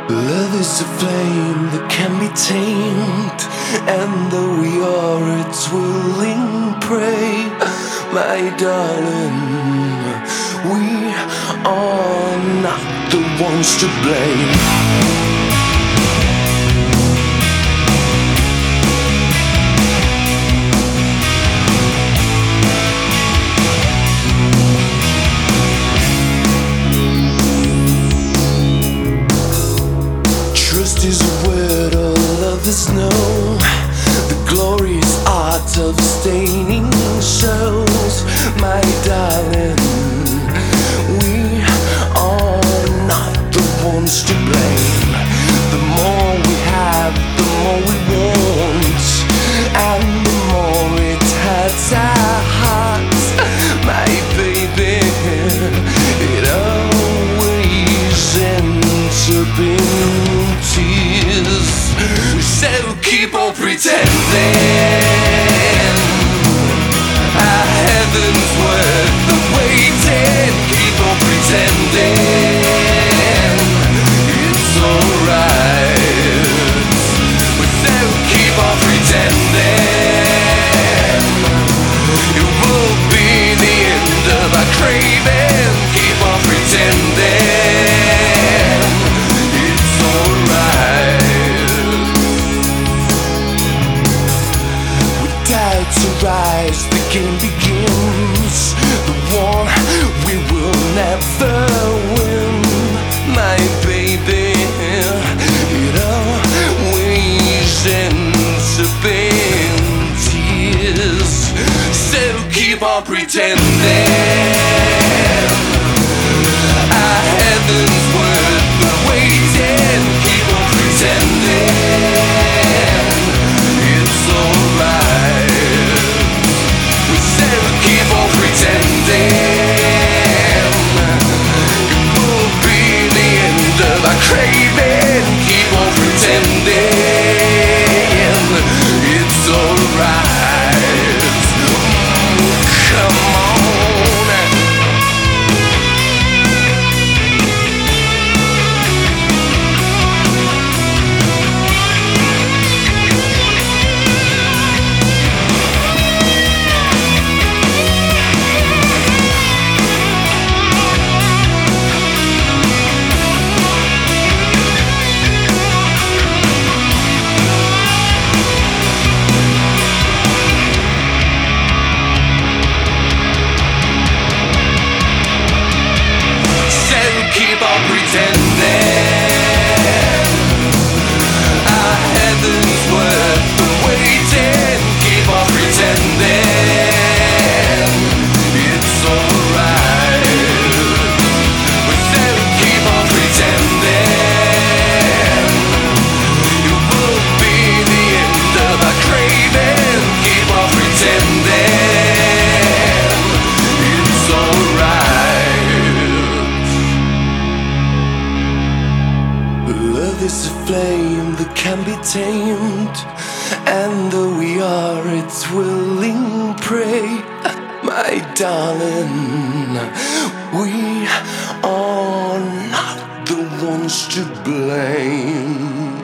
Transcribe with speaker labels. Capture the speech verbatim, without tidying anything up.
Speaker 1: Love is a flame that can be tamed, and though we are its willing prey, my darling, we are not the ones to blame. Trust is a word, all love is no. The glorious art of staining souls, my darling, we are not the ones to blame. The more we have, the more we want, and the more it hurts our hearts, my baby. It always ends up in tears. So keep on pretending our heaven's worth the waiting. Keep on pretending it's alright. So keep on pretending it won't be the end of our craving. Keep on pretending it's alright. To rise, the game begins. The one we will never win, my baby. It always ends up in tears. So keep on pretending our heaven's worth the waiting. Keep on pretending it's alright. Keep on pretending it won't be the end of our craving. Keep on pretending it's alright. Come on. Keep on pretending our heaven's worth the waiting. Keep on pretending it's alright. So keep on pretending it won't be the end of our craving. Keep on pretending it's alright. Love is a flame that can be tamed, and though we are its willing prey, my darling, we are not the ones to blame.